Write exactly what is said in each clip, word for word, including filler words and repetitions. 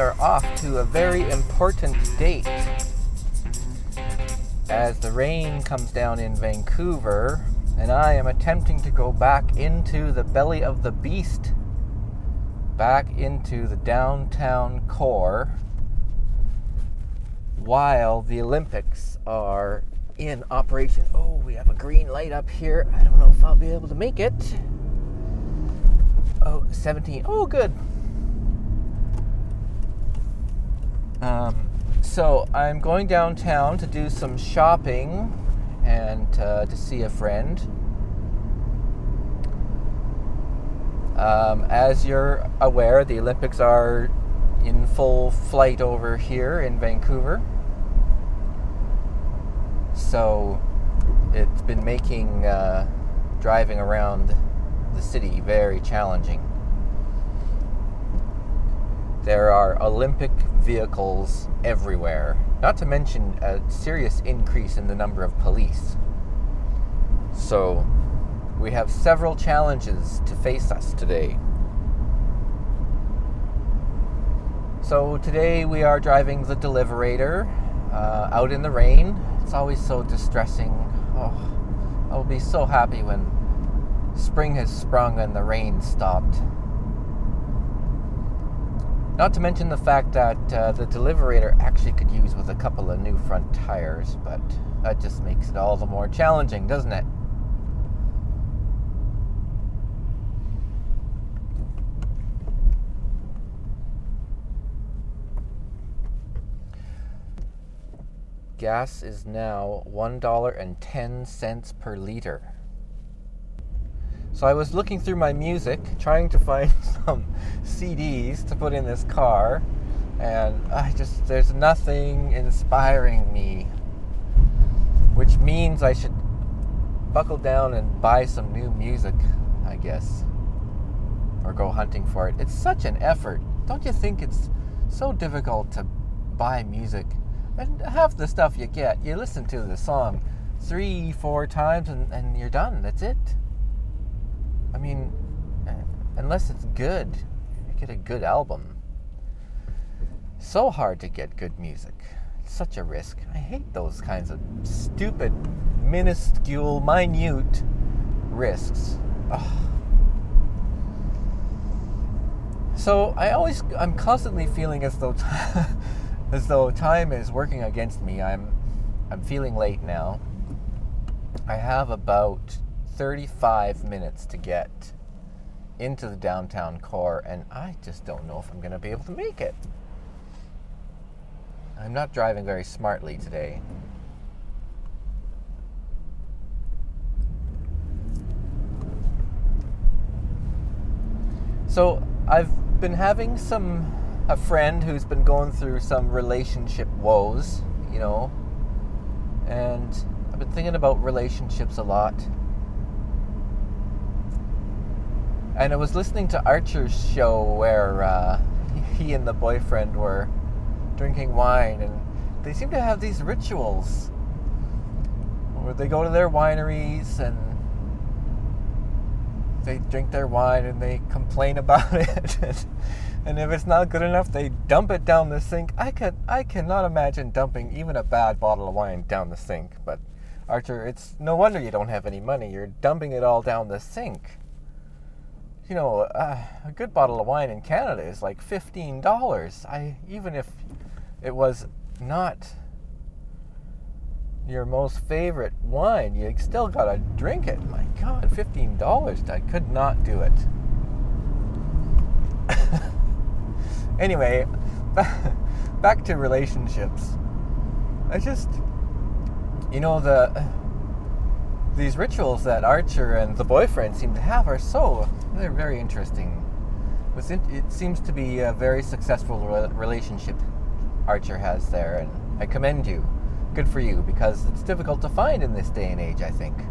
are off to a very important date. As the rain comes down in Vancouver, and I am attempting to go back into the belly of the beast, back into the downtown core, while the Olympics are in operation. Oh, we have a green light up here. I don't know if I'll be able to make it. Oh, seventeen. Oh, good. Um, so I'm going downtown to do some shopping and uh, to see a friend. Um, as you're aware, the Olympics are in full flight over here in Vancouver. So it's been making uh, driving around the city very challenging. There are Olympic vehicles everywhere, not to mention a serious increase in the number of police. So we have several challenges to face us today. So today we are driving the Deliverator uh, out in the rain. It's always so distressing. Oh, I will be so happy when spring has sprung and the rain stopped. Not to mention the fact that uh, the Deliverator actually could use with a couple of new front tires, but that just makes it all the more challenging, doesn't it? Gas is now one dollar and ten cents per liter. So I was looking through my music, trying to find some C Ds to put in this car, and I just, there's nothing inspiring me, which means I should buckle down and buy some new music, I guess, or go hunting for it. It's such an effort. Don't you think it's so difficult to buy music? And half the stuff you get, you listen to the song three, four times and, and you're done. That's it. I mean, unless it's good, you get a good album. So hard to get good music. It's such a risk. I hate those kinds of stupid, minuscule, minute risks. Ugh. So I always, I'm constantly feeling as though, t- as though time is working against me. I'm, I'm feeling late now. I have about thirty-five minutes to get into the downtown core, and I just don't know if I'm going to be able to make it. I'm not driving very smartly today. So I've been having some a friend who's been going through some relationship woes, you know, and I've been thinking about relationships a lot. And I was listening to Archer's show where uh, he and the boyfriend were drinking wine, and they seem to have these rituals where they go to their wineries and they drink their wine and they complain about it. And if it's not good enough, they dump it down the sink. I can I cannot imagine dumping even a bad bottle of wine down the sink. But Archer, it's no wonder you don't have any money. You're dumping it all down the sink. You know, uh, a good bottle of wine in Canada is like fifteen dollars. I even if it was not your most favorite wine, you still gotta drink it. My God, fifteen dollars. I could not do it. Anyway, back to relationships. I just, you know, the these rituals that Archer and the boyfriend seem to have are so, they're very interesting. It seems to be a very successful relationship Archer has there, and I commend you. Good for you, because it's difficult to find in this day and age, I think.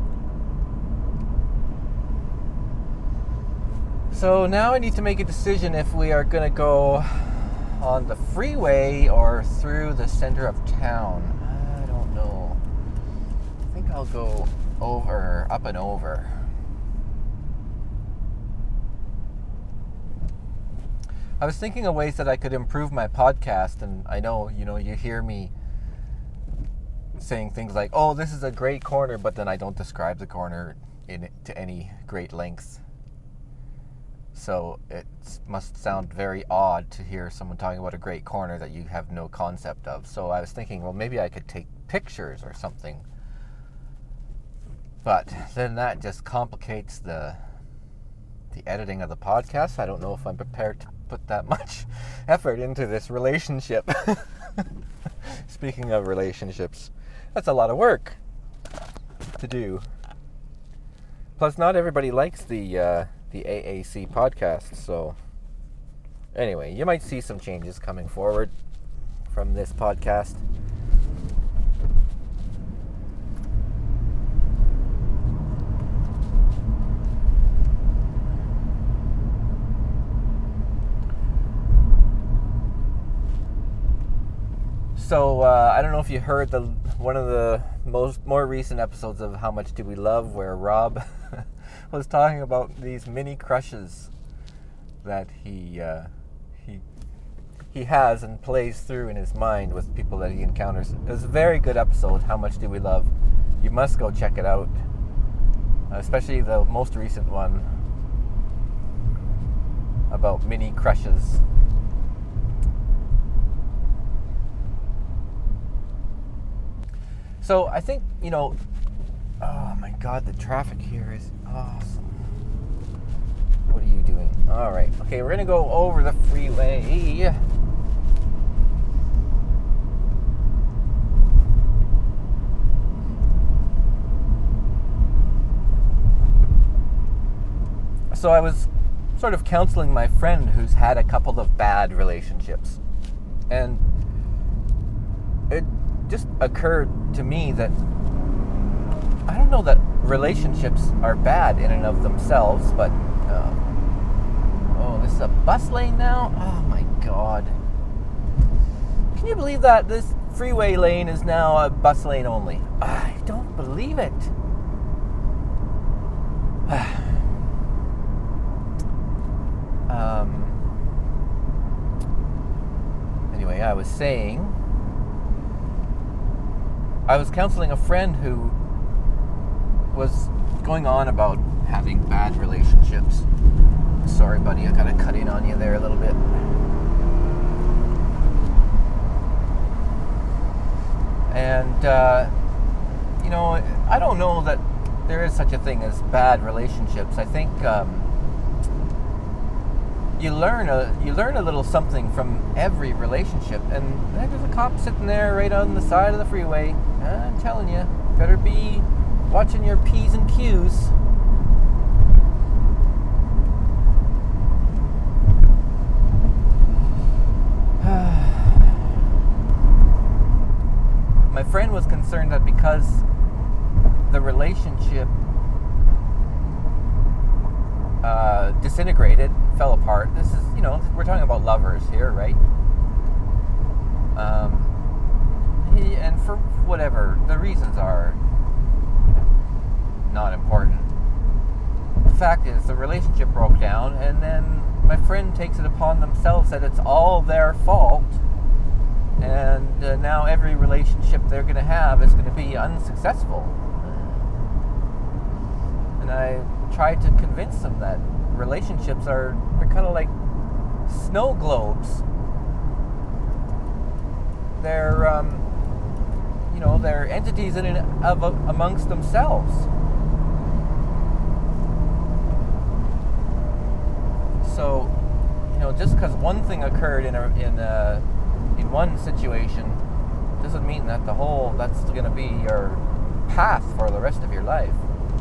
So now I need to make a decision if we are going to go on the freeway or through the center of town. I don't know. I think I'll go over, up and over. I was thinking of ways that I could improve my podcast, and I know, you know, you hear me saying things like, oh, this is a great corner, but then I don't describe the corner in to any great length. So it must sound very odd to hear someone talking about a great corner that you have no concept of. So I was thinking, well, maybe I could take pictures or something. But then that just complicates the the editing of the podcast. I don't know if I'm prepared to put that much effort into this relationship. Speaking of relationships, that's a lot of work to do. Plus, not everybody likes the uh, the A A C podcast, so anyway, you might see some changes coming forward from this podcast. So uh, I don't know if you heard the one of the most more recent episodes of How Much Do We Love, where Rob was talking about these mini crushes that he uh, he he has and plays through in his mind with people that he encounters. It was a very good episode. How Much Do We Love? You must go check it out, especially the most recent one about mini crushes. So I think, you know, oh my God, the traffic here is awesome. What are you doing? All right. Okay, we're going to go over the freeway. So I was sort of counseling my friend who's had a couple of bad relationships. And it just occurred to me that I don't know that relationships are bad in and of themselves, but uh, oh, this is a bus lane now? Oh my God. Can you believe that this freeway lane is now a bus lane only? I don't believe it. um, anyway, I was saying I was counseling a friend who was going on about having bad relationships. Sorry, buddy, I gotta cut in on you there a little bit. And, uh, you know, I don't know that there is such a thing as bad relationships. I think um, you learn a you learn a little something from every relationship. And there's a cop sitting there right on the side of the freeway. I'm telling you, better be watching your P's and Q's. My friend was concerned that because the relationship uh, disintegrated, fell apart. This is, you know, we're talking about lovers here, right? Um, he, and for whatever the reasons are, not important. The fact is, the relationship broke down, and then my friend takes it upon themselves that it's all their fault, and uh, now every relationship they're going to have is going to be unsuccessful. And I tried to convince them that relationships are they're kind of like snow globes. They're, um, you know, they're entities in and of amongst themselves. So, you know, just because one thing occurred in a, in a, in one situation doesn't mean that the whole that's going to be your path for the rest of your life.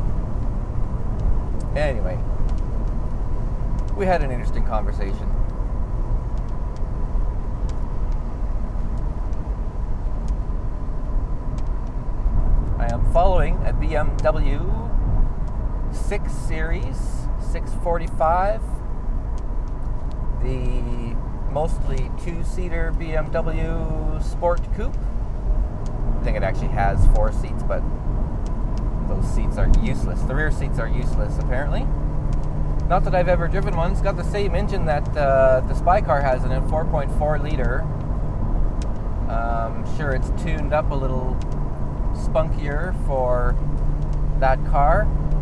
Anyway, we had an interesting conversation. I am following a B M W six Series six forty-five, the mostly two-seater B M W Sport Coupe. I think it actually has four seats, but those seats are useless. The rear seats are useless, apparently. Not that I've ever driven one. It's got the same engine that uh, the Spy car has in it, four point four liter. Um, sure, it's tuned up a little spunkier for that car.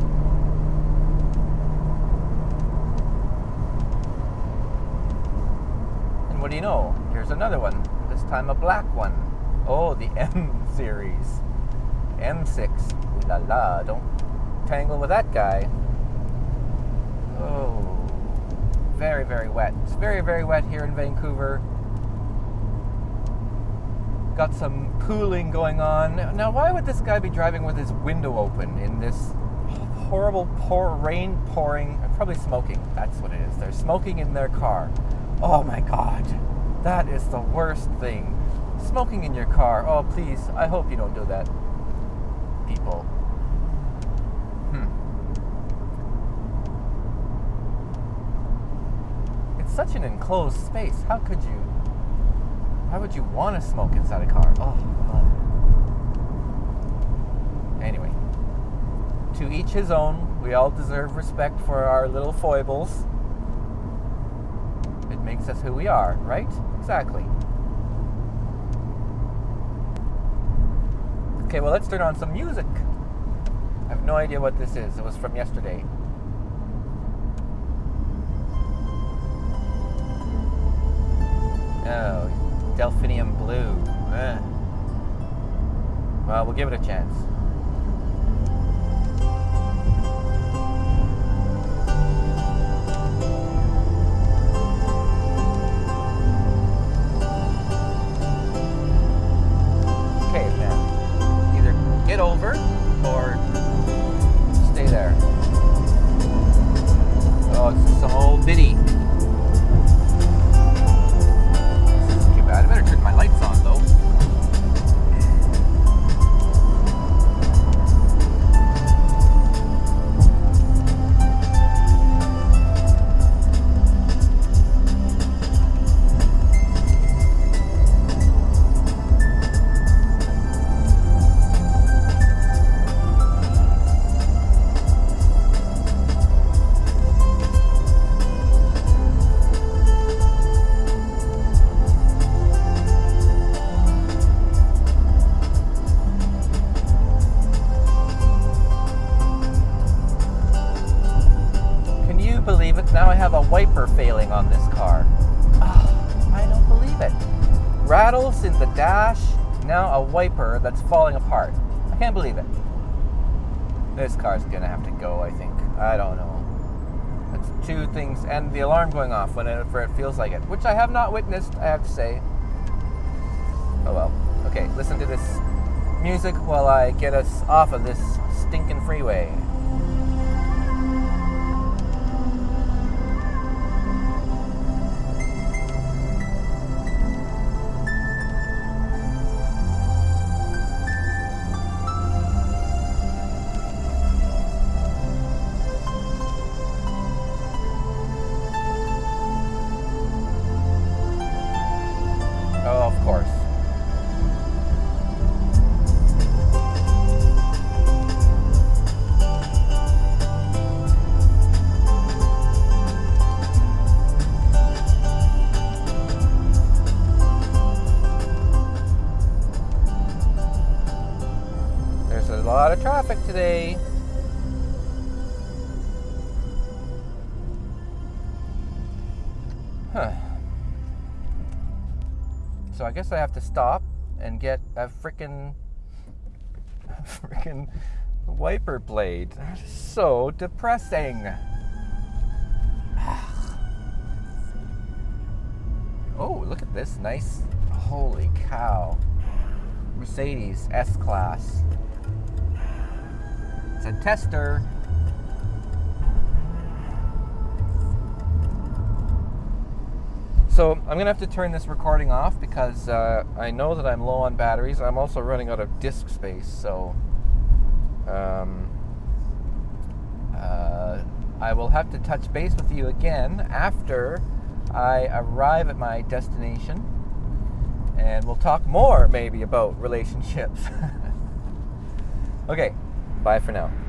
And what do you know? Here's another one. This time a black one. Oh, the M series. M six. Ooh la la, don't tangle with that guy. Oh, very, very wet. It's very, very wet here in Vancouver. Got some pooling going on. Now, why would this guy be driving with his window open in this horrible pour, rain pouring? Probably smoking. That's what it is. They're smoking in their car. Oh my God. That is the worst thing. Smoking in your car. Oh, please. I hope you don't do that, people. Hmm. It's such an enclosed space. How could you? Why would you want to smoke inside a car? Oh, God. Anyway, to each his own. We all deserve respect for our little foibles. It makes us who we are, right? Exactly. Okay, well, let's turn on some music. I have no idea what this is. It was from yesterday. Oh, Delphinium Blue. Eh. Well, we'll give it a chance. Okay, man. Either get over or stay there. Oh, it's some old biddy. I better turn my lights on, though. Now I have a wiper failing on this car. Oh, I don't believe it. Rattles in the dash, now a wiper that's falling apart. I can't believe it. This car's gonna have to go, I think. I don't know. It's two things, and the alarm going off whenever it feels like it, which I have not witnessed, I have to say. Oh well. Okay, listen to this music while I get us off of this stinking freeway. Oh, of course. There's a lot of traffic today. Huh. So I guess I have to stop and get a frickin' frickin' wiper blade. That is so depressing. Oh, look at this nice, holy cow, Mercedes S-Class. It's a tester. So I'm going to have to turn this recording off because uh, I know that I'm low on batteries. I'm also running out of disk space, so um, uh, I will have to touch base with you again after I arrive at my destination, and we'll talk more maybe about relationships. Okay, bye for now.